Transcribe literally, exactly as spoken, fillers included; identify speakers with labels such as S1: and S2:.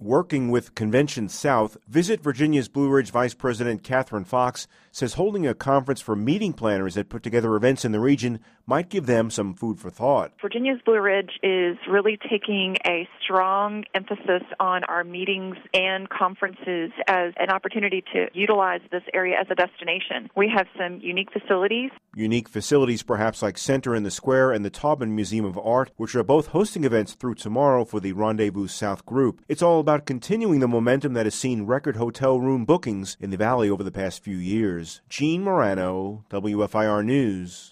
S1: Working with Convention South, Visit Virginia's Blue Ridge Vice President Catherine Fox says holding a conference for meeting planners that put together events in the region might give them some food for thought.
S2: Virginia's Blue Ridge is really taking a strong emphasis on our meetings and conferences as an opportunity to utilize this area as a destination. We have some unique facilities.
S1: Unique facilities perhaps like Center in the Square and the Taubman Museum of Art, which are both hosting events through tomorrow for the Rendezvous South group. It's all about continuing the momentum that has seen record hotel room bookings in the Valley over the past few years. Gene Morano, W F I R News.